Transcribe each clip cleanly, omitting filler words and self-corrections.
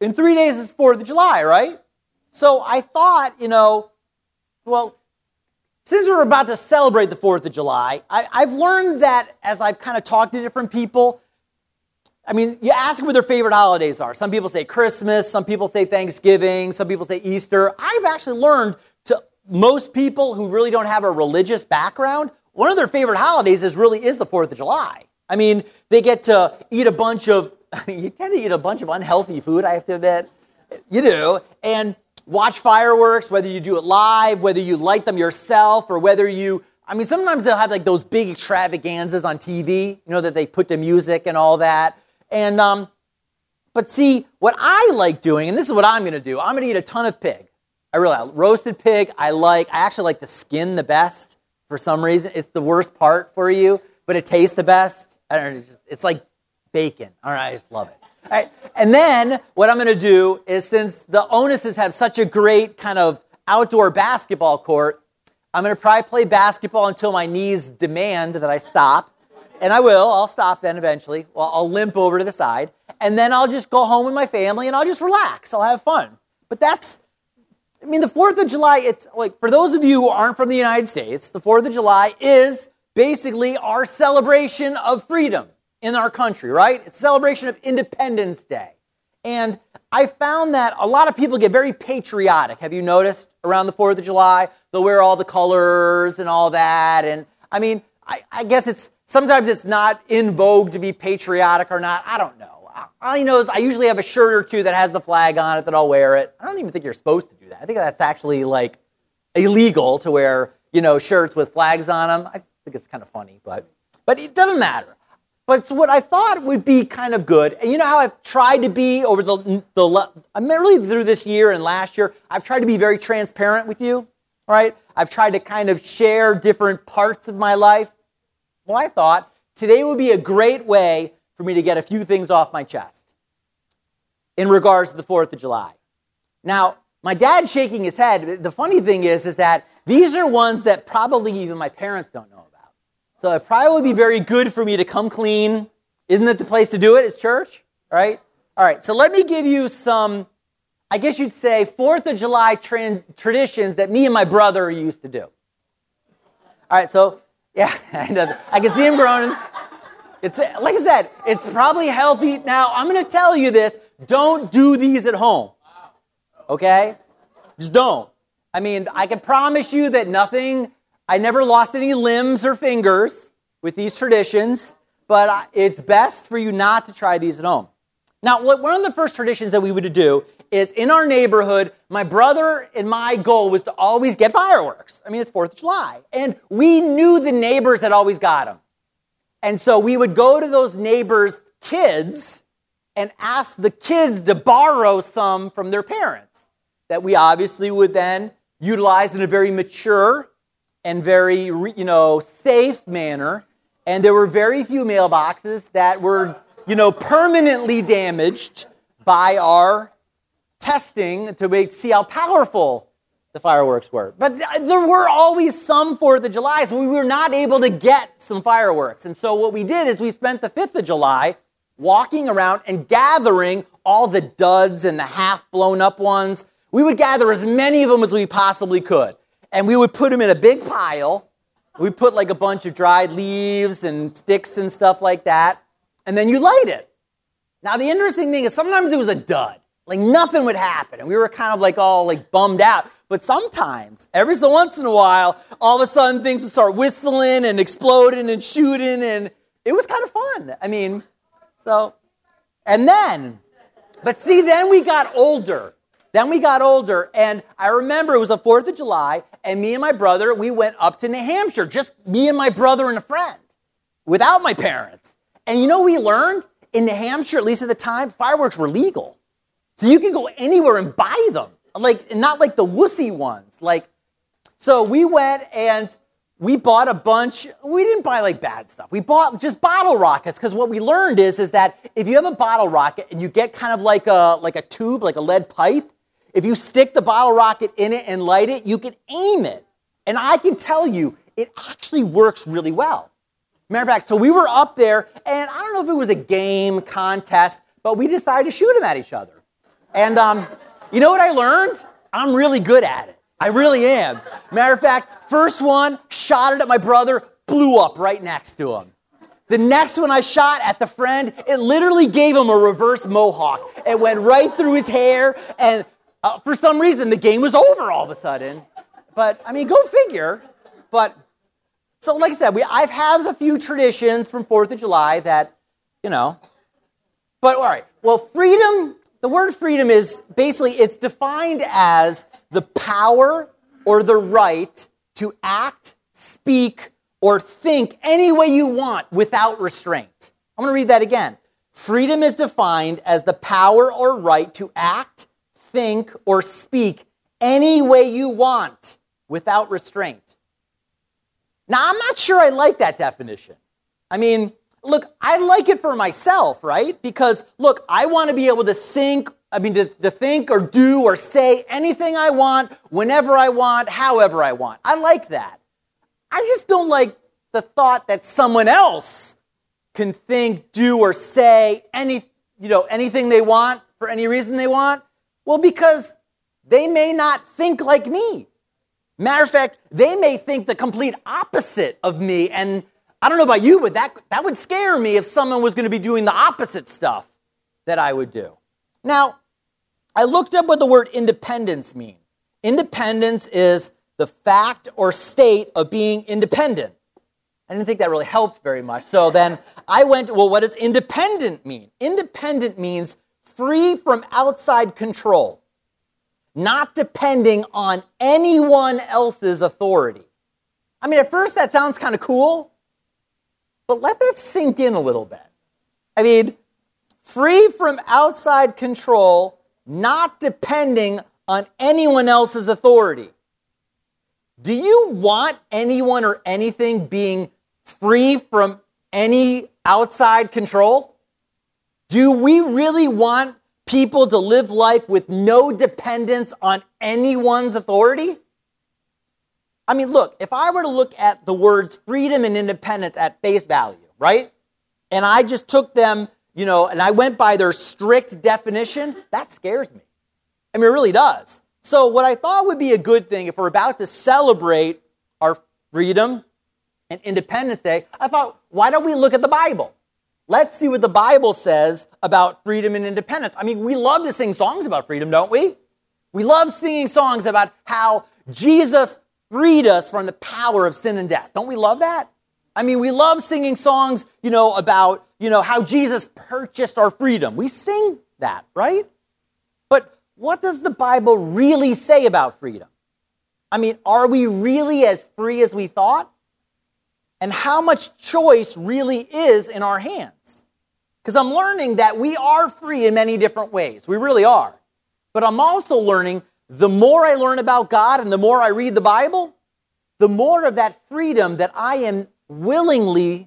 in 3 days it's 4th of July, right? So I thought, well, since we're about to celebrate the 4th of July, I've learned that as I've kind of talked to different people, you ask them what their favorite holidays are. Some people say Christmas, some people say Thanksgiving, some people say Easter. I've actually learned most people who really don't have a religious background, one of their favorite holidays is the 4th of July. They get to eat you tend to eat a bunch of unhealthy food, I have to admit. You do. And watch fireworks, whether you do it live, whether you light them yourself, or whether sometimes they'll have like those big extravaganzas on TV, that they put the music and all that. And, but see, what I like doing, and this is what I'm going to do, I'm going to eat a ton of pig. Roasted pig, I actually like the skin the best for some reason. It's the worst part for you, but it tastes the best. I don't know, it's like bacon. All right, I just love it. All right. And then what I'm going to do is, since the Onuses have such a great kind of outdoor basketball court, I'm going to probably play basketball until my knees demand that I stop. And I will. I'll stop then eventually. Well, I'll limp over to the side. And then I'll just go home with my family and I'll just relax. I'll have fun. But the 4th of July, it's like, for those of you who aren't from the United States, the 4th of July is basically our celebration of freedom in our country, right? It's a celebration of Independence Day. And I found that a lot of people get very patriotic. Have you noticed around the 4th of July? They'll wear all the colors and all that. And I guess sometimes it's not in vogue to be patriotic or not. I don't know. All I know is I usually have a shirt or two that has the flag on it that I'll wear it. I don't even think you're supposed to do that. I think that's actually like illegal to wear, shirts with flags on them. I think it's kind of funny, but it doesn't matter. But it's what I thought would be kind of good. And you know how I've tried to be over really through this year and last year, I've tried to be very transparent with you, right? I've tried to kind of share different parts of my life. Well, I thought today would be a great way for me to get a few things off my chest in regards to the 4th of July. Now, my dad's shaking his head. The funny thing is that these are ones that probably even my parents don't know about. So it probably would be very good for me to come clean. Isn't it the place to do it? It's church, right? All right, so let me give you some, I guess you'd say, 4th of July traditions that me and my brother used to do. All right, so, yeah, I can see him groaning. It's, like I said, it's probably healthy. Now, I'm going to tell you this. Don't do these at home. Okay? Just don't. I can promise you that I never lost any limbs or fingers with these traditions, but it's best for you not to try these at home. Now, one of the first traditions that we would do is in our neighborhood, my brother and my goal was to always get fireworks. It's 4th of July. And we knew the neighbors that always got them. And so we would go to those neighbors' kids and ask the kids to borrow some from their parents that we obviously would then utilize in a very mature and very, safe manner. And there were very few mailboxes that were, permanently damaged by our testing to see how powerful the fireworks were. But there were always some 4th of July, so we were not able to get some fireworks. And so what we did is we spent the 5th of July walking around and gathering all the duds and the half blown up ones. We would gather as many of them as we possibly could. And we would put them in a big pile. We put like a bunch of dried leaves and sticks and stuff like that. And then you light it. Now the interesting thing is sometimes it was a dud. Like nothing would happen. And we were kind of like all like bummed out. But sometimes, every so once in a while, all of a sudden things would start whistling and exploding and shooting. And it was kind of fun. Then we got older. And I remember it was the 4th of July, and me and my brother, we went up to New Hampshire, just me and my brother and a friend, without my parents. And we learned in New Hampshire, at least at the time, fireworks were legal. So you can go anywhere and buy them, not like the wussy ones. So we went and we bought a bunch. We didn't buy bad stuff. We bought just bottle rockets, because what we learned is that if you have a bottle rocket and you get kind of like a tube, like a lead pipe, if you stick the bottle rocket in it and light it, you can aim it. And I can tell you, it actually works really well. Matter of fact, so we were up there, and I don't know if it was a game contest, but we decided to shoot them at each other. And you know what I learned? I'm really good at it. I really am. Matter of fact, first one, shot it at my brother, blew up right next to him. The next one I shot at the friend, it literally gave him a reverse mohawk. It went right through his hair, and for some reason, the game was over all of a sudden. But, I mean, go figure. But, so like I said, I've had a few traditions from 4th of July that, you know. But, all right, well, freedom, the word freedom is basically, it's defined as the power or the right to act, speak, or think any way you want without restraint. I'm going to read that again. Freedom is defined as the power or right to act, think, or speak any way you want without restraint. Now, I'm not sure I like that definition. I mean, look, I like it for myself, right? Because, look, I want to be able to think or do or say anything I want, whenever I want, however I want. I like that. I just don't like the thought that someone else can think, do, or say anything they want for any reason they want. Well, because they may not think like me. Matter of fact, they may think the complete opposite of me. And I don't know about you, but that would scare me if someone was going to be doing the opposite stuff that I would do. Now, I looked up what the word independence means. Independence is the fact or state of being independent. I didn't think that really helped very much. So then I went, well, what does independent mean? Independent means free from outside control, not depending on anyone else's authority. I mean, at first that sounds kind of cool, but let that sink in a little bit. I mean, free from outside control, not depending on anyone else's authority. Do you want anyone or anything being free from any outside control? Do we really want people to live life with no dependence on anyone's authority? I mean, look, if I were to look at the words freedom and independence at face value, right? And I just took them, and I went by their strict definition, that scares me. I mean, it really does. So what I thought would be a good thing if we're about to celebrate our freedom and Independence Day, I thought, why don't we look at the Bible? Let's see what the Bible says about freedom and independence. I mean, we love to sing songs about freedom, don't we? We love singing songs about how Jesus freed us from the power of sin and death. Don't we love that? I mean, we love singing songs, about, how Jesus purchased our freedom. We sing that, right? But what does the Bible really say about freedom? I mean, are we really as free as we thought? And how much choice really is in our hands? Because I'm learning that we are free in many different ways. We really are. But I'm also learning the more I learn about God and the more I read the Bible, the more of that freedom that I am willingly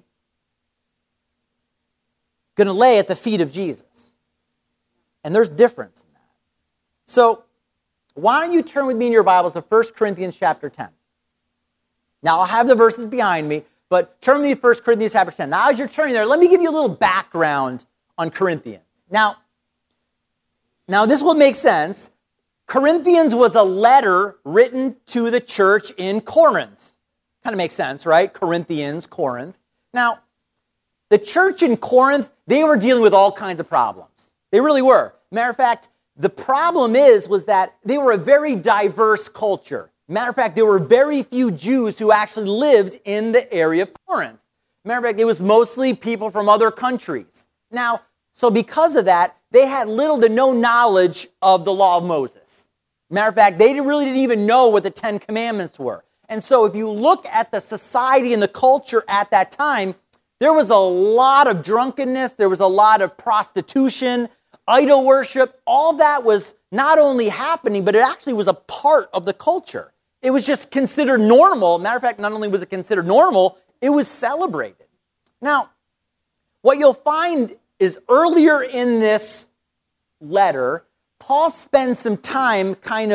going to lay at the feet of Jesus. And there's difference in that. So why don't you turn with me in your Bibles to 1 Corinthians chapter 10. Now I'll have the verses behind me, but turn with me to 1 Corinthians chapter 10. Now as you're turning there, let me give you a little background on Corinthians. Now this will make sense. Corinthians was a letter written to the church in Corinth. Kind of makes sense, right? Corinthians, Corinth. Now, the church in Corinth, they were dealing with all kinds of problems. They really were. Matter of fact, the problem was that they were a very diverse culture. Matter of fact, there were very few Jews who actually lived in the area of Corinth. Matter of fact, it was mostly people from other countries. Now, so because of that, they had little to no knowledge of the law of Moses. Matter of fact, they really didn't even know what the Ten Commandments were. And so if you look at the society and the culture at that time, there was a lot of drunkenness, there was a lot of prostitution, idol worship. All that was not only happening, but it actually was a part of the culture. It was just considered normal. Matter of fact, not only was it considered normal, it was celebrated. Now, what you'll find is earlier in this letter, Paul spends some time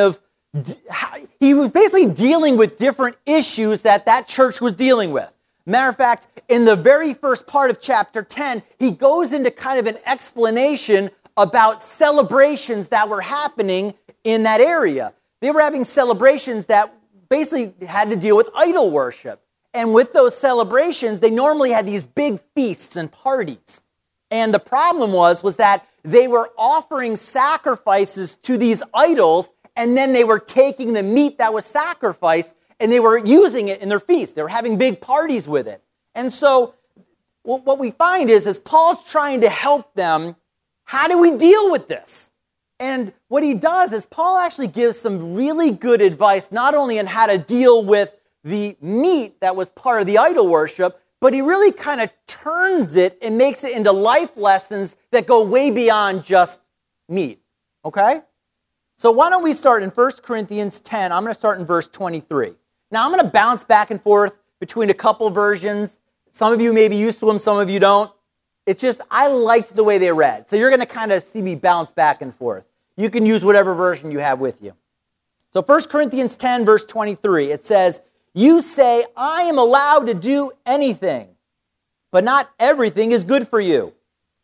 he was basically dealing with different issues that church was dealing with. Matter of fact, in the very first part of chapter 10, he goes into kind of an explanation about celebrations that were happening in that area. They were having celebrations that basically had to deal with idol worship. And with those celebrations, they normally had these big feasts and parties. And the problem was that they were offering sacrifices to these idols, and then they were taking the meat that was sacrificed, and they were using it in their feast. They were having big parties with it. And so what we find is Paul's trying to help them. How do we deal with this? And what he does is Paul actually gives some really good advice, not only on how to deal with the meat that was part of the idol worship, but he really kind of turns it and makes it into life lessons that go way beyond just meat. Okay? So why don't we start in 1 Corinthians 10. I'm going to start in verse 23. Now I'm going to bounce back and forth between a couple versions. Some of you may be used to them, some of you don't. It's just, I liked the way they read. So you're going to kind of see me bounce back and forth. You can use whatever version you have with you. So 1 Corinthians 10, verse 23, it says, "You say, I am allowed to do anything, but not everything is good for you.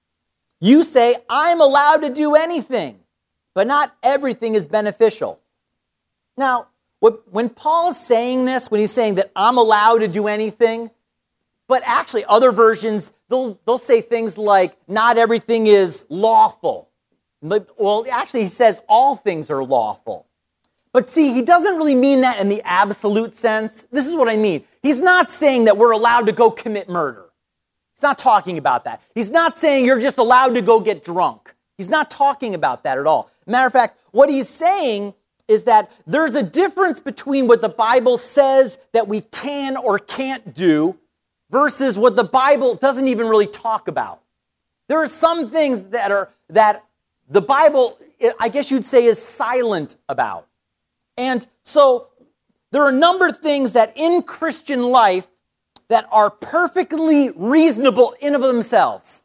You say, I am allowed to do anything, but not everything is beneficial." Now, when Paul is saying this, when he's saying that I'm allowed to do anything, but actually other versions, they'll say things like, not everything is lawful. Well, actually, he says all things are lawful. But see, he doesn't really mean that in the absolute sense. This is what I mean. He's not saying that we're allowed to go commit murder. He's not talking about that. He's not saying you're just allowed to go get drunk. He's not talking about that at all. Matter of fact, what he's saying is that there's a difference between what the Bible says that we can or can't do versus what the Bible doesn't even really talk about. There are some things that the Bible, I guess you'd say, is silent about. And so there are a number of things that in Christian life that are perfectly reasonable in of themselves,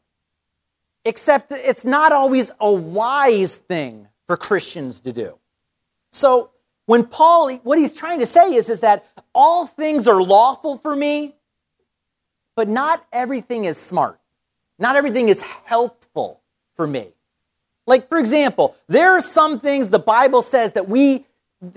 except it's not always a wise thing for Christians to do. So when Paul, what he's trying to say is that all things are lawful for me, but not everything is smart. Not everything is helpful for me. Like, for example, there are some things the Bible says let me put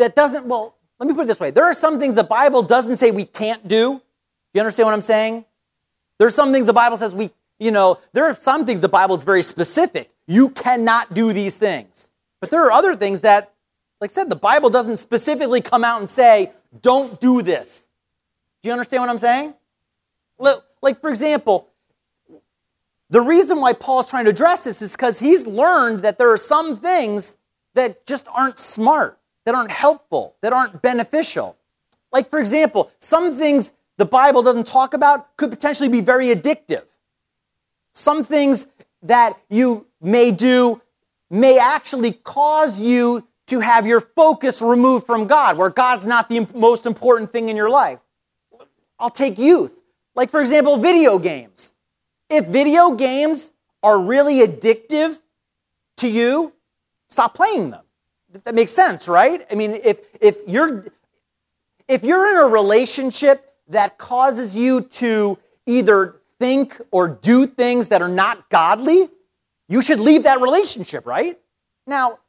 it this way. There are some things the Bible doesn't say we can't do. You understand what I'm saying? There are some things the Bible says there are some things the Bible is very specific. You cannot do these things. But there are other things that, like I said, the Bible doesn't specifically come out and say, don't do this. Do you understand what I'm saying? Like, for example, the reason why Paul's trying to address this is because he's learned that there are some things that just aren't smart, that aren't helpful, that aren't beneficial. Like, for example, some things the Bible doesn't talk about could potentially be very addictive. Some things that you may do may actually cause you to have your focus removed from God, where God's not the most important thing in your life. I'll take youth. Like, for example, video games. If video games are really addictive to you, stop playing them. That makes sense, right? I mean, if you're in a relationship that causes you to either think or do things that are not godly, you should leave that relationship, right? Now,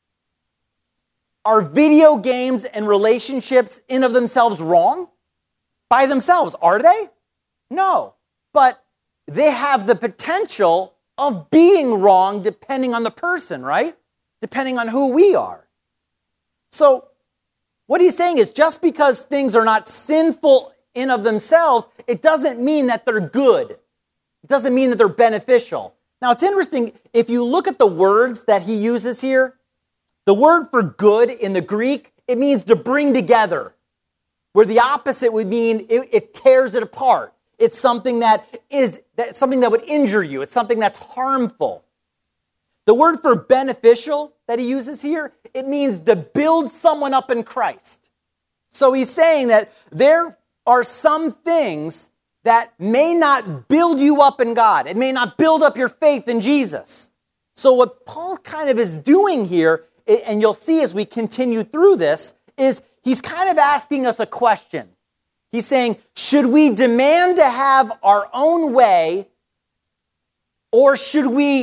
are video games and relationships in of themselves wrong? By themselves, are they? No. But they have the potential of being wrong depending on the person, right? Depending on who we are. So, what he's saying is just because things are not sinful in of themselves, it doesn't mean that they're good. It doesn't mean that they're beneficial. Now, it's interesting, if you look at the words that he uses here, the word for good in the Greek, it means to bring together, where the opposite would mean it tears it apart. It's something something that would injure you. It's something that's harmful. The word for beneficial that he uses here, it means to build someone up in Christ. So he's saying that there are some things that may not build you up in God. It may not build up your faith in Jesus. So what Paul kind of is doing here, and you'll see as we continue through this, is he's kind of asking us a question. He's saying, should we demand to have our own way, or should we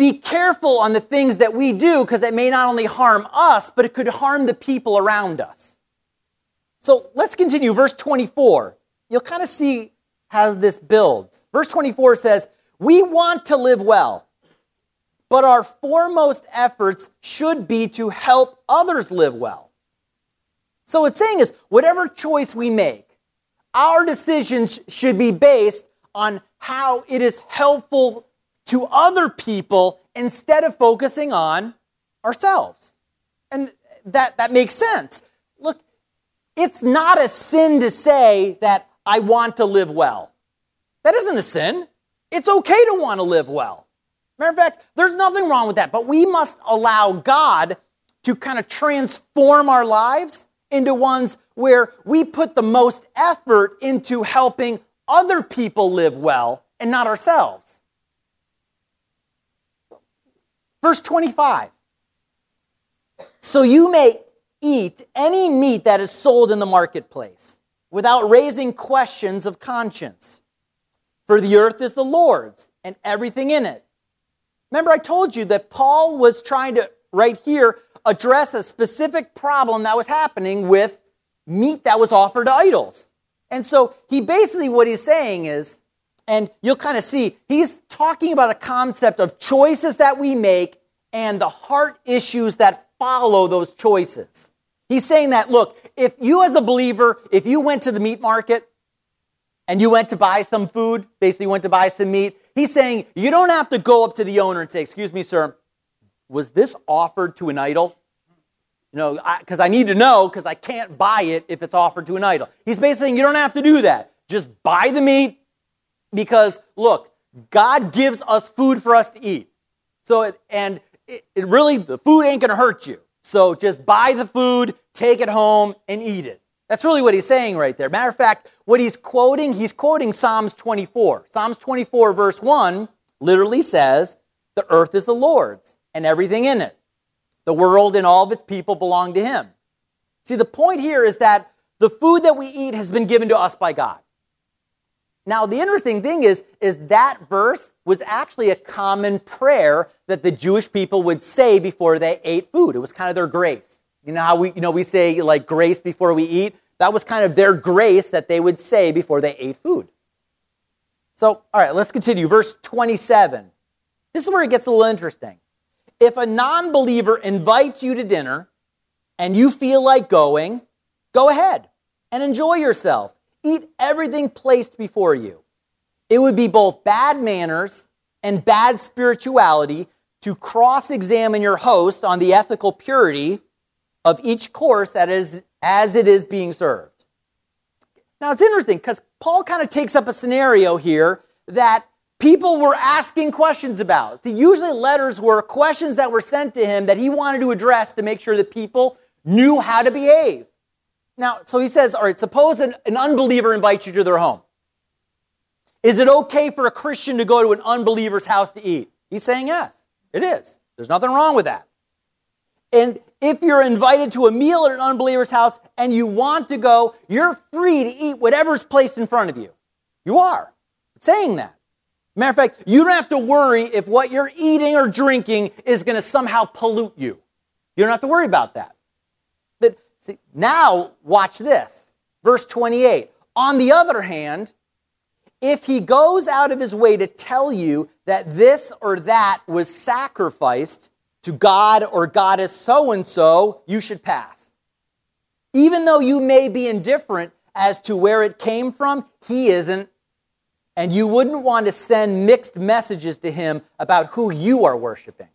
be careful on the things that we do because it may not only harm us, but it could harm the people around us. So let's continue. Verse 24. You'll kind of see how this builds. Verse 24 says, we want to live well, but our foremost efforts should be to help others live well. So what it's saying is, whatever choice we make, our decisions should be based on how it is helpful to other people instead of focusing on ourselves. And that makes sense. Look, it's not a sin to say that I want to live well. That isn't a sin. It's okay to want to live well. Matter of fact, there's nothing wrong with that. But we must allow God to kind of transform our lives into ones where we put the most effort into helping other people live well and not ourselves. Verse 25. So you may eat any meat that is sold in the marketplace without raising questions of conscience. For the earth is the Lord's and everything in it. Remember, I told you that Paul was trying to, right here, address a specific problem that was happening with meat that was offered to idols. And so he basically, what he's saying is, and you'll kind of see, he's talking about a concept of choices that we make and the heart issues that follow those choices. He's saying that, look, if you as a believer, if you went to the meat market and you went to buy some food, basically went to buy some meat, he's saying you don't have to go up to the owner and say, excuse me, sir, was this offered to an idol? You know, because I need to know, because I can't buy it if it's offered to an idol. He's basically saying you don't have to do that. Just buy the meat because, look, God gives us food for us to eat. So, it really, the food ain't going to hurt you. So just buy the food, take it home, and eat it. That's really what he's saying right there. Matter of fact, what he's quoting Psalms 24. Psalms 24 verse 1 literally says, the earth is the Lord's and everything in it. The world and all of its people belong to him. See, the point here is that the food that we eat has been given to us by God. Now, the interesting thing is that verse was actually a common prayer that the Jewish people would say before they ate food. It was kind of their grace. You know how we say like grace before we eat? That was kind of their grace that they would say before they ate food. So, all right, let's continue. Verse 27. This is where it gets a little interesting. If a non-believer invites you to dinner and you feel like going, go ahead and enjoy yourself. Eat everything placed before you. It would be both bad manners and bad spirituality to cross-examine your host on the ethical purity of each course that is as it is being served. Now, it's interesting because Paul kind of takes up a scenario here that people were asking questions about. See, usually letters were questions that were sent to him that he wanted to address to make sure that people knew how to behave. Now, so he says, all right, suppose an unbeliever invites you to their home. Is it okay for a Christian to go to an unbeliever's house to eat? He's saying yes, it is. There's nothing wrong with that. And if you're invited to a meal at an unbeliever's house and you want to go, you're free to eat whatever's placed in front of you. You are. It's saying that. Matter of fact, you don't have to worry if what you're eating or drinking is going to somehow pollute you. You don't have to worry about that. But see, now, watch this. Verse 28. On the other hand, if he goes out of his way to tell you that this or that was sacrificed to God or goddess so-and-so, you should pass. Even though you may be indifferent as to where it came from, he isn't. And you wouldn't want to send mixed messages to him about who you are worshiping.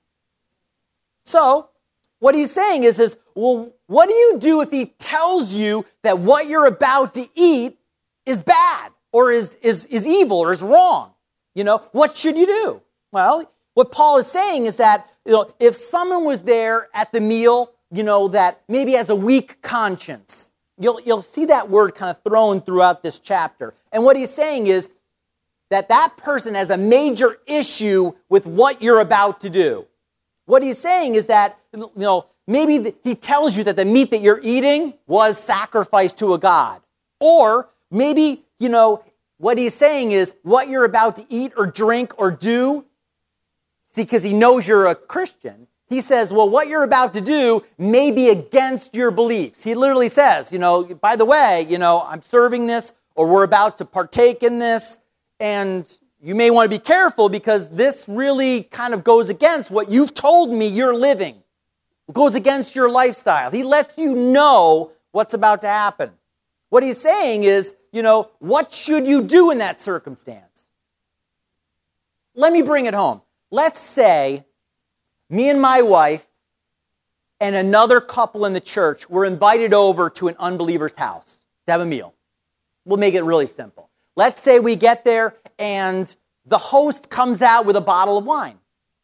So, what he's saying is, well, what do you do if he tells you that what you're about to eat is bad or is evil or is wrong? You know, what should you do? Well, what Paul is saying is that, you know, if someone was there at the meal, you know, that maybe has a weak conscience, you'll see that word kind of thrown throughout this chapter. And what he's saying is that person has a major issue with what you're about to do. What he's saying is that, you know, maybe he tells you that the meat that you're eating was sacrificed to a god. Or maybe, you know, what he's saying is what you're about to eat or drink or do, See, because he knows you're a Christian, he says, well, what you're about to do may be against your beliefs. He literally says, by the way, I'm serving this, or we're about to partake in this, and you may want to be careful because this really kind of goes against what you've told me you're living. It goes against your lifestyle. He lets you know what's about to happen. What he's saying is, what should you do in that circumstance? Let me bring it home. Let's say me and my wife and another couple in the church were invited over to an unbeliever's house to have a meal. We'll make it really simple. Let's say we get there and the host comes out with a bottle of wine,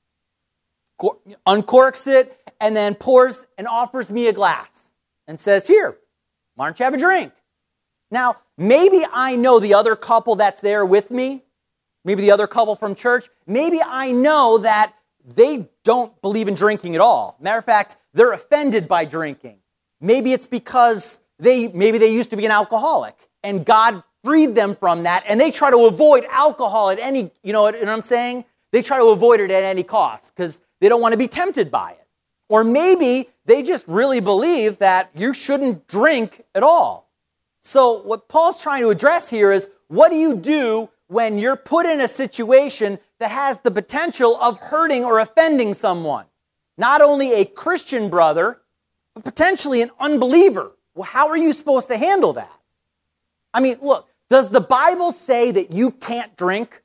uncorks it, and then pours and offers me a glass and says, here, why don't you have a drink? Now, maybe I know the other couple that's there with me, maybe the other couple from church, maybe I know that they don't believe in drinking at all. Matter of fact, they're offended by drinking. Maybe it's because they used to be an alcoholic and God freed them from that and they try to avoid alcohol at any, you know what I'm saying? They try to avoid it at any cost because they don't want to be tempted by it. Or maybe they just really believe that you shouldn't drink at all. So what Paul's trying to address here is, what do you do when you're put in a situation that has the potential of hurting or offending someone? Not only a Christian brother, but potentially an unbeliever. Well, how are you supposed to handle that? I mean, look, does the Bible say that you can't drink?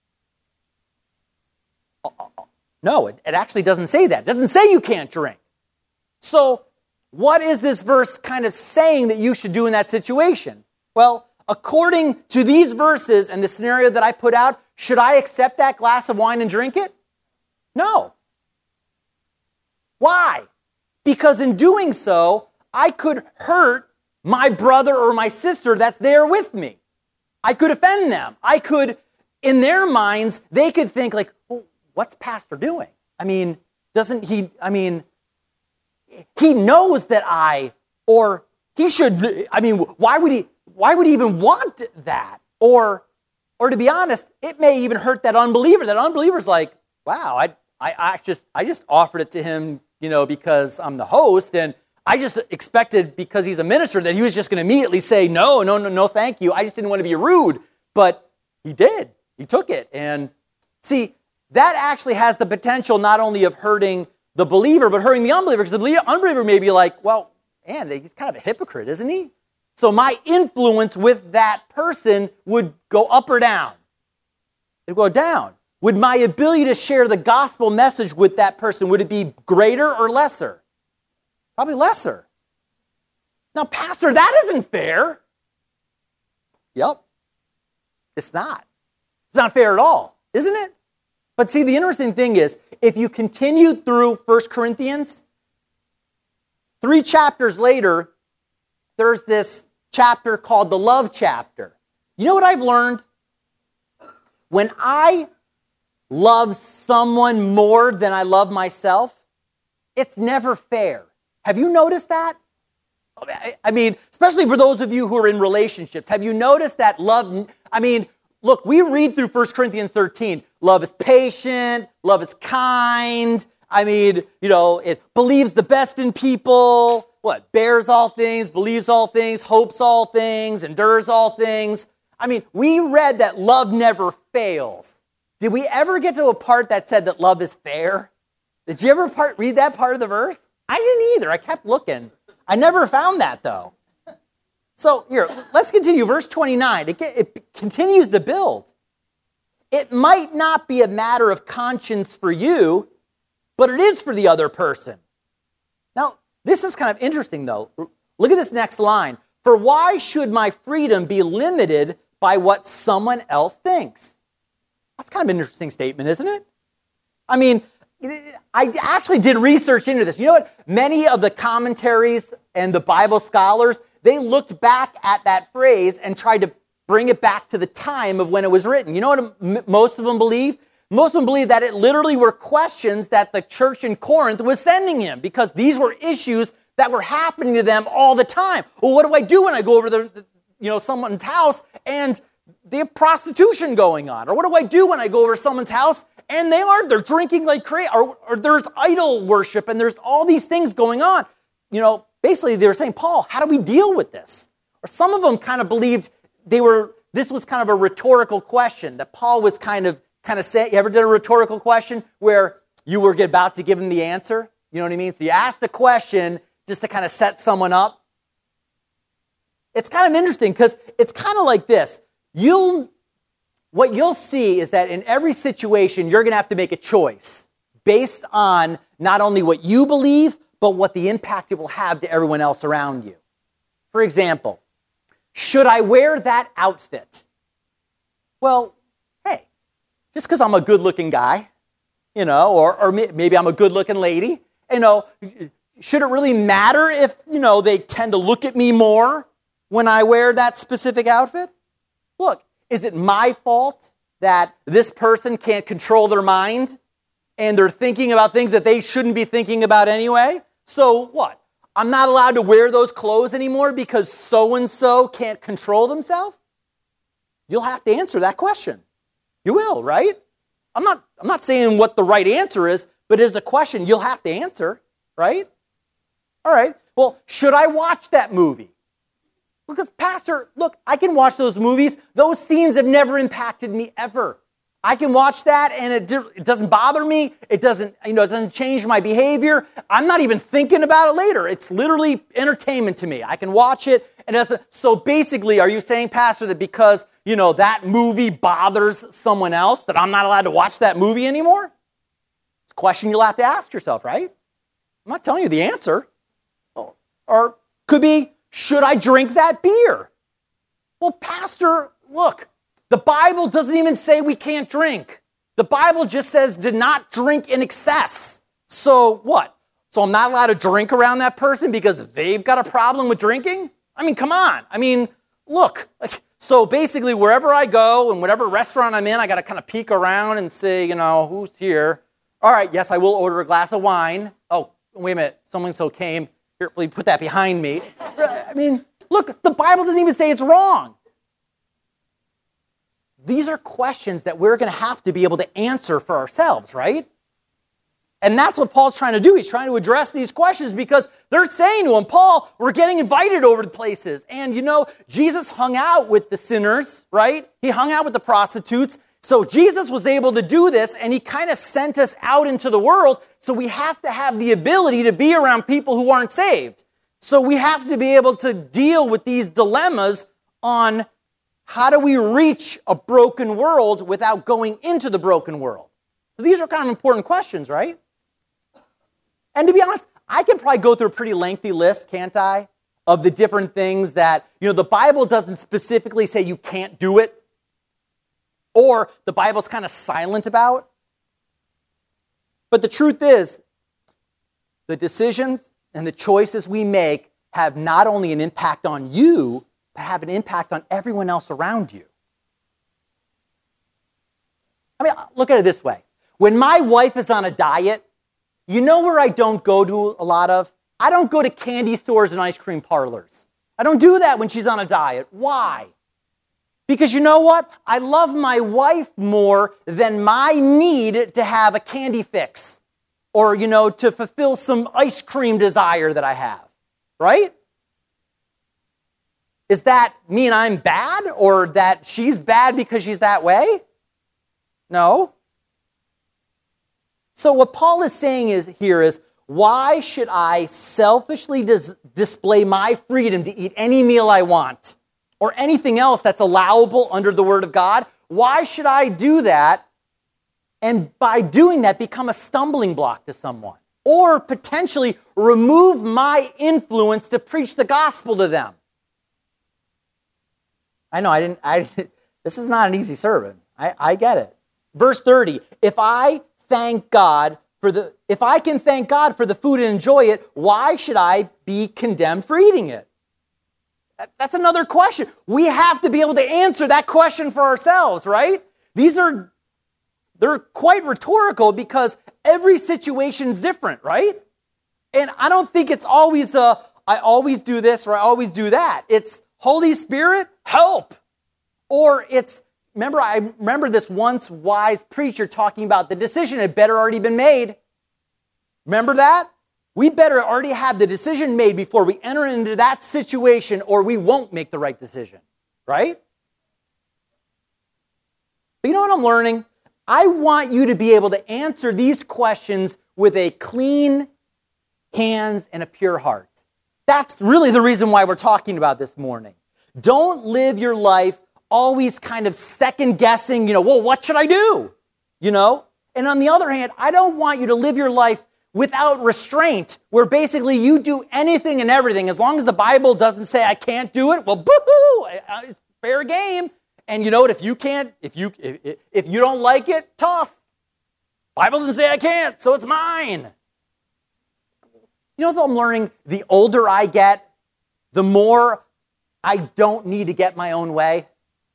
No, it actually doesn't say that. It doesn't say you can't drink. So what is this verse kind of saying that you should do in that situation? Well, according to these verses and the scenario that I put out, should I accept that glass of wine and drink it? No. Why? Because in doing so, I could hurt my brother or my sister that's there with me. I could offend them. I could, in their minds, they could think like, well, what's Pastor doing? I mean, he knows that why would he even want that? Or to be honest, it may even hurt that unbeliever. That unbeliever's like, wow, I just offered it to him, because I'm the host, and I just expected, because he's a minister, that he was just going to immediately say, no, thank you. I just didn't want to be rude. But he did. He took it. And see, that actually has the potential not only of hurting the believer, but hurting the unbeliever, because the unbeliever may be like, well, man, he's kind of a hypocrite, isn't he? So my influence with that person would go up or down. It would go down. Would my ability to share the gospel message with that person, would it be greater or lesser? Probably lesser. Now, Pastor, that isn't fair. Yep. It's not. It's not fair at all, isn't it? But see, the interesting thing is, if you continue through 1 Corinthians, 3 chapters later, there's this chapter called the love chapter. You know what I've learned? When I love someone more than I love myself, it's never fair. Have you noticed that? I mean, especially for those of you who are in relationships, have you noticed that love, look, we read through 1 Corinthians 13. Love is patient, love is kind. It believes the best in people. What? Bears all things, believes all things, hopes all things, endures all things. We read that love never fails. Did we ever get to a part that said that love is fair? Did you ever read that part of the verse? I didn't either. I kept looking. I never found that, though. So here, let's continue. Verse 29. It continues to build. It might not be a matter of conscience for you, but it is for the other person. Now, this is kind of interesting, though. Look at this next line. For why should my freedom be limited by what someone else thinks? That's kind of an interesting statement, isn't it? I actually did research into this. You know what? Many of the commentaries and the Bible scholars, they looked back at that phrase and tried to bring it back to the time of when it was written. You know what most of them believe? Most of them believe that it literally were questions that the church in Corinth was sending him, because these were issues that were happening to them all the time. Well, what do I do when I go over someone's house and they have prostitution going on? Or what do I do when I go over someone's house And they're drinking like crazy, or there's idol worship, and there's all these things going on. Basically they were saying, Paul, how do we deal with this? Or some of them kind of believed this was kind of a rhetorical question, that Paul was kind of saying. You ever did a rhetorical question where you were about to give them the answer? You know what I mean? So you ask the question just to kind of set someone up. It's kind of interesting because it's kind of like this. What you'll see is that in every situation, you're going to have to make a choice based on not only what you believe, but what the impact it will have to everyone else around you. For example, should I wear that outfit? Well, hey, just because I'm a good-looking guy, or maybe I'm a good-looking lady, should it really matter if, they tend to look at me more when I wear that specific outfit? Look, is it my fault that this person can't control their mind and they're thinking about things that they shouldn't be thinking about anyway? So what? I'm not allowed to wear those clothes anymore because so-and-so can't control themselves? You'll have to answer that question. You will, right? I'm not saying what the right answer is, but it is the question you'll have to answer, right? All right. Well, should I watch that movie? Because, Pastor, look, I can watch those movies. Those scenes have never impacted me ever. I can watch that and it doesn't bother me. It doesn't change my behavior. I'm not even thinking about it later. It's literally entertainment to me. I can watch it. So basically, are you saying, Pastor, that because, that movie bothers someone else, that I'm not allowed to watch that movie anymore? It's a question you'll have to ask yourself, right? I'm not telling you the answer. Or could be, should I drink that beer? Well, Pastor, look, the Bible doesn't even say we can't drink. The Bible just says do not drink in excess. So what? So I'm not allowed to drink around that person because they've got a problem with drinking? I mean, come on. I mean, look. So basically, wherever I go and whatever restaurant I'm in, I got to kind of peek around and say, who's here? All right, yes, I will order a glass of wine. Oh, wait a minute. So-and-so came. Here, will you put that behind me? I mean, look, the Bible doesn't even say it's wrong. These are questions that we're going to have to be able to answer for ourselves, right? And that's what Paul's trying to do. He's trying to address these questions because they're saying to him, Paul, we're getting invited over to places. And Jesus hung out with the sinners, right? He hung out with the prostitutes. So Jesus was able to do this, and he kind of sent us out into the world. So we have to have the ability to be around people who aren't saved. So we have to be able to deal with these dilemmas on how do we reach a broken world without going into the broken world? So these are kind of important questions, right? And to be honest, I can probably go through a pretty lengthy list, can't I, of the different things that, the Bible doesn't specifically say you can't do it, or the Bible's kind of silent about. But the truth is, the decisions and the choices we make have not only an impact on you, but have an impact on everyone else around you. I mean, look at it this way. When my wife is on a diet, you know where I don't go to a lot of? I don't go to candy stores and ice cream parlors. I don't do that when she's on a diet. Why? Because you know what? I love my wife more than my need to have a candy fix or, to fulfill some ice cream desire that I have, right? Does that mean I'm bad or that she's bad because she's that way? No. So what Paul is saying here is, why should I selfishly display my freedom to eat any meal I want or anything else that's allowable under the Word of God? Why should I do that and by doing that become a stumbling block to someone or potentially remove my influence to preach the gospel to them? I know, this is not an easy sermon. I get it. Verse 30, if I can thank God for the food and enjoy it, why should I be condemned for eating it? That's another question. We have to be able to answer that question for ourselves, right? They're quite rhetorical because every situation's different, right? And I don't think it's always I always do this or I always do that. It's Holy Spirit, help. Or it's, I remember this once wise preacher talking about the decision had better already been made. Remember that? We better already have the decision made before we enter into that situation, or we won't make the right decision, right? But you know what I'm learning? I want you to be able to answer these questions with a clean hands and a pure heart. That's really the reason why we're talking about this morning. Don't live your life always kind of second guessing, well, what should I do? And on the other hand, I don't want you to live your life without restraint, where basically you do anything and everything. As long as the Bible doesn't say I can't do it, well, boo-hoo, it's fair game. And you know what, if you don't like it, tough. Bible doesn't say I can't, so it's mine. You know what I'm learning? The older I get, the more I don't need to get my own way.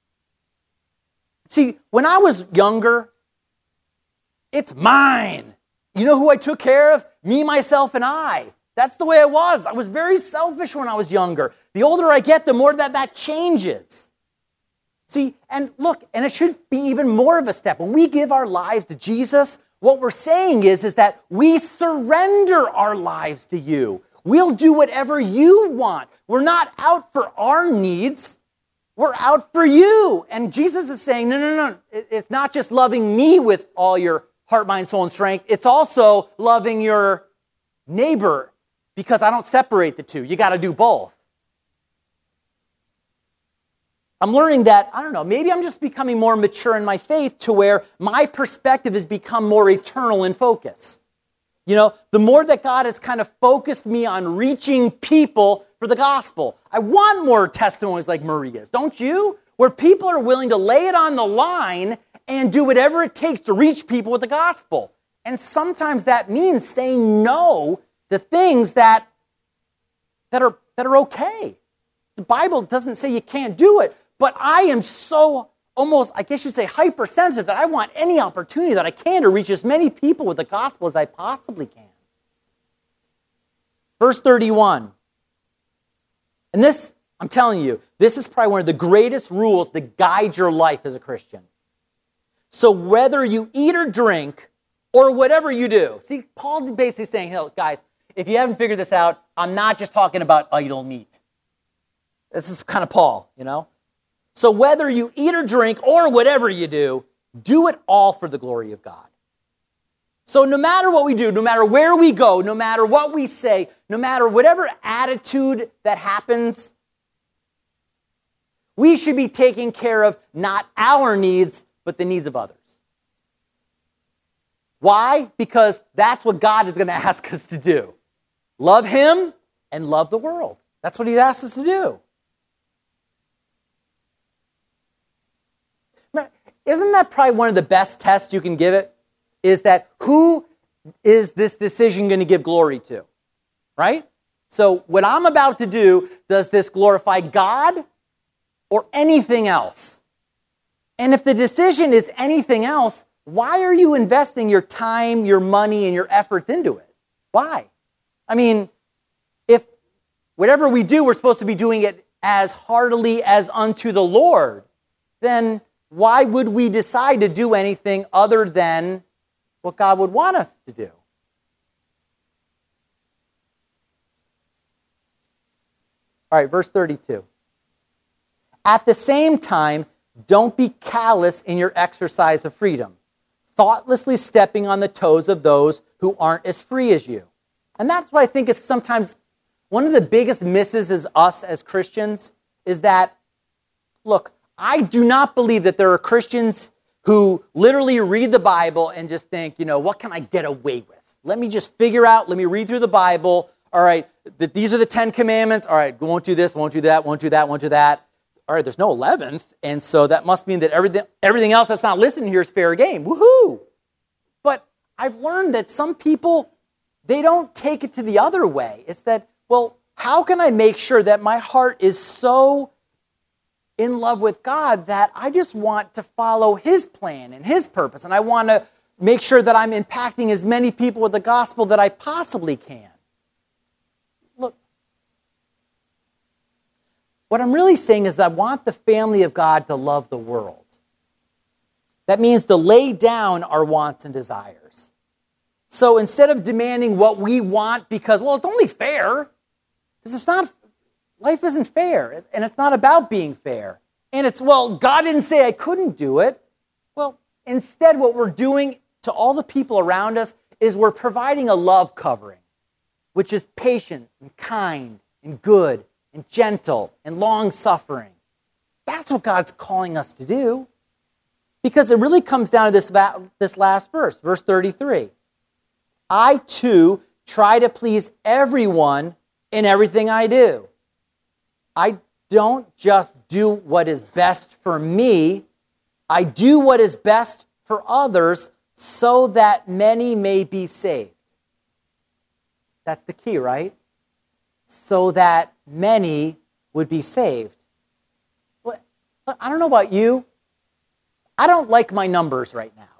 See, when I was younger, it's mine. You know who I took care of? Me, myself, and I. That's the way I was. I was very selfish when I was younger. The older I get, the more that changes. See, and look, and it should be even more of a step. When we give our lives to Jesus, what we're saying is that we surrender our lives to you. We'll do whatever you want. We're not out for our needs. We're out for you. And Jesus is saying, no. It's not just loving me with all your heart, mind, soul, and strength. It's also loving your neighbor, because I don't separate the two. You got to do both. I'm learning that, maybe I'm just becoming more mature in my faith to where my perspective has become more eternal in focus. The more that God has kind of focused me on reaching people for the gospel. I want more testimonies like Maria's, don't you? Where people are willing to lay it on the line and do whatever it takes to reach people with the gospel. And sometimes that means saying no to things that are okay. The Bible doesn't say you can't do it. But I am so almost, I guess you'd say, hypersensitive that I want any opportunity that I can to reach as many people with the gospel as I possibly can. Verse 31. And this, I'm telling you, this is probably one of the greatest rules to guide your life as a Christian. So whether you eat or drink or whatever you do. See, Paul's basically saying, hey, guys, if you haven't figured this out, I'm not just talking about idle meat. This is kind of Paul, So whether you eat or drink or whatever you do it all for the glory of God. So no matter what we do, no matter where we go, no matter what we say, no matter whatever attitude that happens, we should be taking care of not our needs, but the needs of others. Why? Because that's what God is going to ask us to do. Love Him and love the world. That's what He asks us to do. Isn't that probably one of the best tests you can give it? Is that who is this decision going to give glory to? Right? So what I'm about to do, does this glorify God or anything else? And if the decision is anything else, why are you investing your time, your money, and your efforts into it? Why? I mean, if whatever we do, we're supposed to be doing it as heartily as unto the Lord, then why would we decide to do anything other than what God would want us to do? All right, verse 32. At the same time, don't be callous in your exercise of freedom, thoughtlessly stepping on the toes of those who aren't as free as you. And that's what I think is sometimes one of the biggest misses as us as Christians is that, look, I do not believe that there are Christians who literally read the Bible and just think, what can I get away with? Let me just figure out, let me read through the Bible. All right, these are the 10 commandments. All right, won't do this, won't do that, won't do that, won't do that. All right, there's no 11th, and so that must mean that everything else that's not listed here is fair game. Woohoo! But I've learned that some people, they don't take it to the other way. It's that, well, how can I make sure that my heart is so in love with God that I just want to follow His plan and His purpose, and I want to make sure that I'm impacting as many people with the gospel that I possibly can. Look, what I'm really saying is I want the family of God to love the world. That means to lay down our wants and desires. So instead of demanding what we want because, well, it's only fair, because it's not, life isn't fair, and it's not about being fair. And it's, well, God didn't say I couldn't do it. Well, instead what we're doing to all the people around us is we're providing a love covering, which is patient and kind and good and gentle and long-suffering. That's what God's calling us to do. Because it really comes down to this last verse, verse 33. I too try to please everyone in everything I do. I don't just do what is best for me. I do what is best for others so that many may be saved. That's the key, right? So that many would be saved. Well, I don't know about you. I don't like my numbers right now.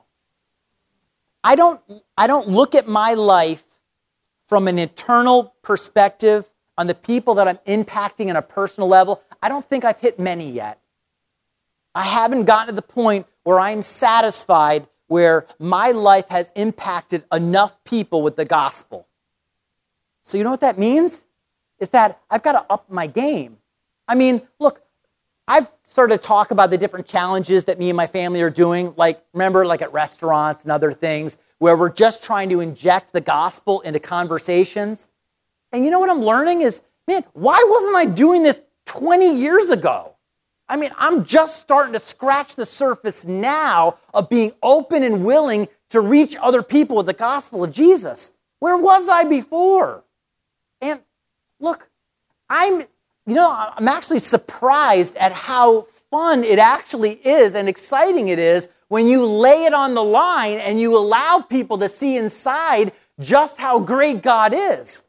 I don't look at my life from an eternal perspective on the people that I'm impacting on a personal level. I don't think I've hit many yet. I haven't gotten to the point where I'm satisfied where my life has impacted enough people with the gospel. So you know what that means? Is that I've got to up my game. I mean, look, I've started to talk about the different challenges that me and my family are doing, like, remember, like at restaurants and other things, where we're just trying to inject the gospel into conversations. And you know what I'm learning is, man, why wasn't I doing this 20 years ago? I mean, I'm just starting to scratch the surface now of being open and willing to reach other people with the gospel of Jesus. Where was I before? And look, I'm actually surprised at how fun it actually is and exciting it is when you lay it on the line and you allow people to see inside just how great God is.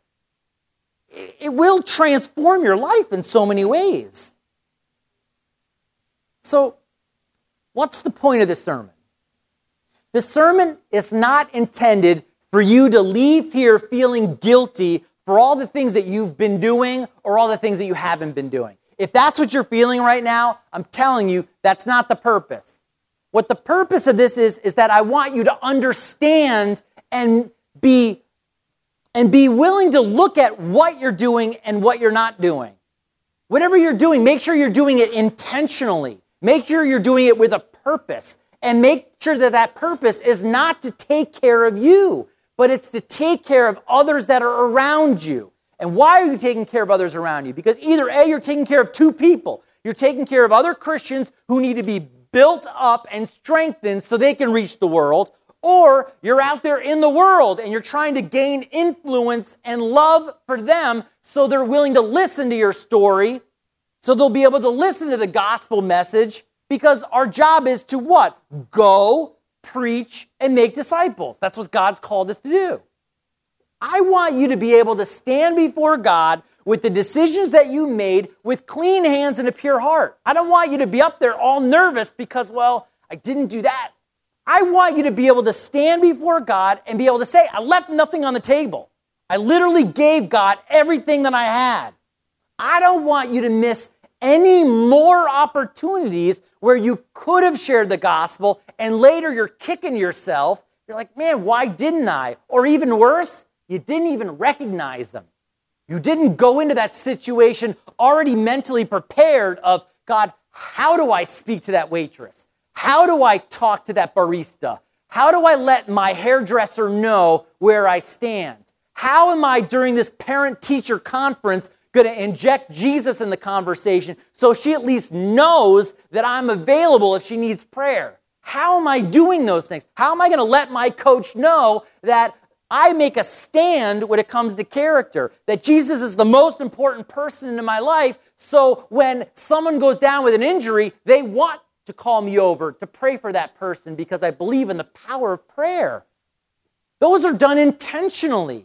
It will transform your life in so many ways. So, what's the point of this sermon? The sermon is not intended for you to leave here feeling guilty for all the things that you've been doing or all the things that you haven't been doing. If that's what you're feeling right now, I'm telling you, that's not the purpose. What the purpose of this is that I want you to understand and be willing to look at what you're doing and what you're not doing. Whatever you're doing, make sure you're doing it intentionally. Make sure you're doing it with a purpose. And make sure that that purpose is not to take care of you, but it's to take care of others that are around you. And why are you taking care of others around you? Because either A, you're taking care of two people. You're taking care of other Christians who need to be built up and strengthened so they can reach the world, or you're out there in the world and you're trying to gain influence and love for them so they're willing to listen to your story, so they'll be able to listen to the gospel message, because our job is to what? Go, preach, and make disciples. That's what God's called us to do. I want you to be able to stand before God with the decisions that you made with clean hands and a pure heart. I don't want you to be up there all nervous because, well, I didn't do that. I want you to be able to stand before God and be able to say, I left nothing on the table. I literally gave God everything that I had. I don't want you to miss any more opportunities where you could have shared the gospel and later you're kicking yourself. You're like, man, why didn't I? Or even worse, you didn't even recognize them. You didn't go into that situation already mentally prepared of, God, how do I speak to that waitress? How do I talk to that barista? How do I let my hairdresser know where I stand? How am I, during this parent-teacher conference, going to inject Jesus in the conversation so she at least knows that I'm available if she needs prayer? How am I doing those things? How am I going to let my coach know that I make a stand when it comes to character, that Jesus is the most important person in my life, so when someone goes down with an injury, they want to call me over to pray for that person because I believe in the power of prayer. Those are done intentionally.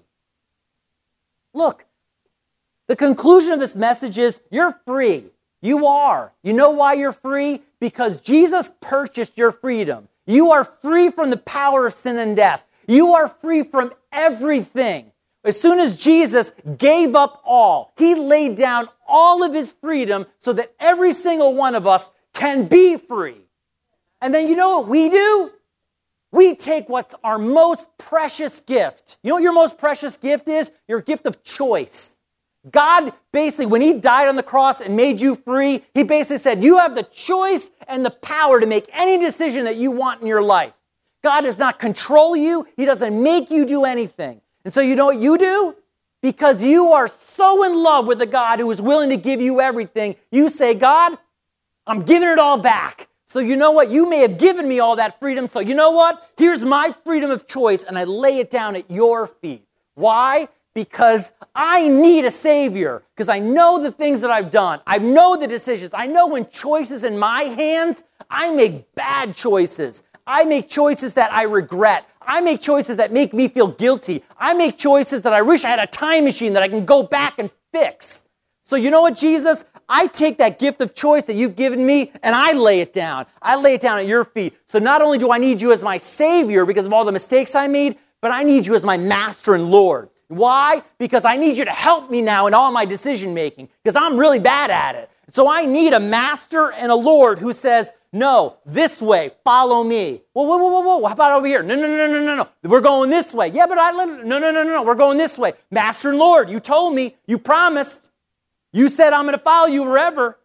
Look, the conclusion of this message is you're free. You are. You know why you're free? Because Jesus purchased your freedom. You are free from the power of sin and death. You are free from everything. As soon as Jesus gave up all, he laid down all of his freedom so that every single one of us can be free. And then you know what we do? We take what's our most precious gift. You know what your most precious gift is? Your gift of choice. God basically, when he died on the cross and made you free, he basically said, you have the choice and the power to make any decision that you want in your life. God does not control you. He doesn't make you do anything. And so you know what you do? Because you are so in love with the God who is willing to give you everything, you say, God, I'm giving it all back. So you know what? You may have given me all that freedom. So you know what? Here's my freedom of choice, and I lay it down at your feet. Why? Because I need a Savior. Because I know the things that I've done. I know the decisions. I know when choices in my hands, I make bad choices. I make choices that I regret. I make choices that make me feel guilty. I make choices that I wish I had a time machine that I can go back and fix. So you know what, Jesus? I take that gift of choice that you've given me and I lay it down. I lay it down at your feet. So not only do I need you as my Savior because of all the mistakes I made, but I need you as my Master and Lord. Why? Because I need you to help me now in all my decision making because I'm really bad at it. So I need a Master and a Lord who says, no, this way, follow me. Whoa. How about over here? No. We're going this way. Yeah, but no. We're going this way. Master and Lord, you told me, you promised. You said I'm going to follow you forever.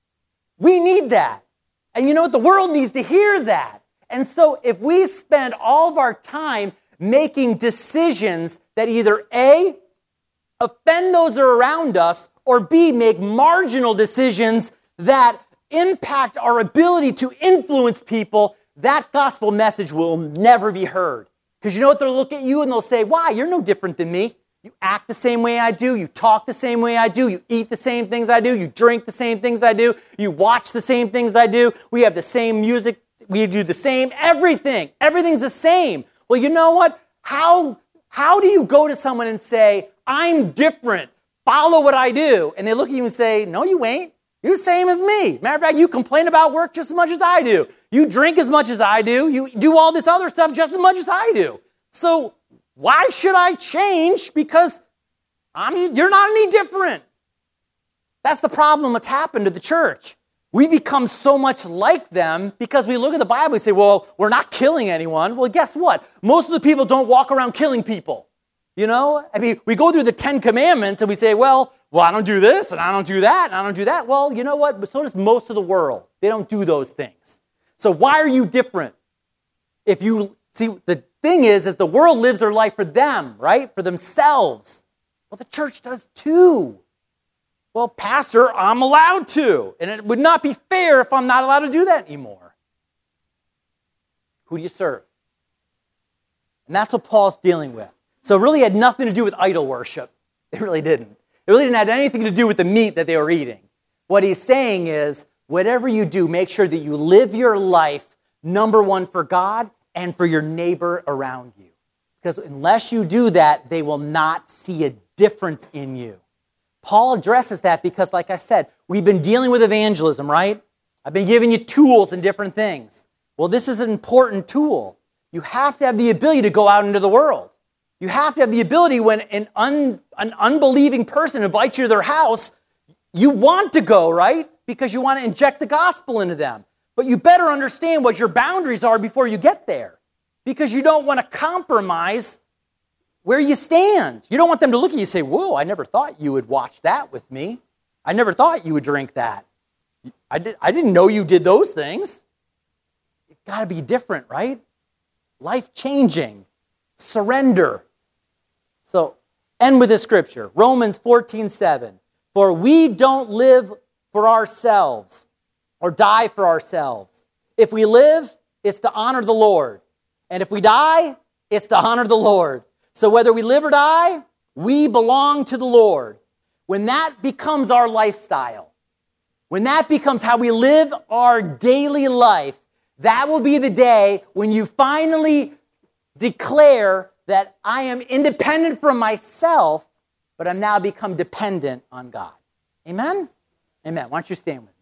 We need that. And you know what? The world needs to hear that. And so if we spend all of our time making decisions that either A, offend those that are around us, or B, make marginal decisions that impact our ability to influence people, that gospel message will never be heard. Because you know what? They'll look at you and they'll say, why? You're no different than me. You act the same way I do. You talk the same way I do. You eat the same things I do. You drink the same things I do. You watch the same things I do. We have the same music. We do the same everything. Everything's the same. Well, you know what? How do you go to someone and say, I'm different. Follow what I do. And they look at you and say, no, you ain't. You're the same as me. Matter of fact, you complain about work just as much as I do. You drink as much as I do. You do all this other stuff just as much as I do. So why should I change? Because you're not any different. That's the problem that's happened to the church. We become so much like them because we look at the Bible and say, well, we're not killing anyone. Well, guess what? Most of the people don't walk around killing people. You know? I mean, we go through the 10 Commandments and we say, well, I don't do this, and I don't do that, and I don't do that. Well, you know what? So does most of the world. They don't do those things. So why are you different? If you see, the thing is the world lives their life for them, right? For themselves. Well, the church does too. Well, Pastor, I'm allowed to. And it would not be fair if I'm not allowed to do that anymore. Who do you serve? And that's what Paul's dealing with. So it really had nothing to do with idol worship. It really didn't. It really didn't have anything to do with the meat that they were eating. What he's saying is, whatever you do, make sure that you live your life, number one, for God and for your neighbor around you. Because unless you do that, they will not see a difference in you. Paul addresses that because, like I said, we've been dealing with evangelism, right? I've been giving you tools and different things. Well, this is an important tool. You have to have the ability to go out into the world. You have to have the ability when an unbelieving person invites you to their house, you want to go, right? Because you want to inject the gospel into them. But you better understand what your boundaries are before you get there. Because you don't want to compromise where you stand. You don't want them to look at you and say, whoa, I never thought you would watch that with me. I never thought you would drink that. I didn't know you did those things. It's got to be different, right? Life-changing. Surrender. So, end with this scripture. Romans 14:7. For we don't live for ourselves or die for ourselves. If we live, it's to honor the Lord. And if we die, it's to honor the Lord. So whether we live or die, we belong to the Lord. When that becomes our lifestyle, when that becomes how we live our daily life, that will be the day when you finally declare that I am independent from myself, but I'm now become dependent on God. Amen? Amen. Why don't you stand with me?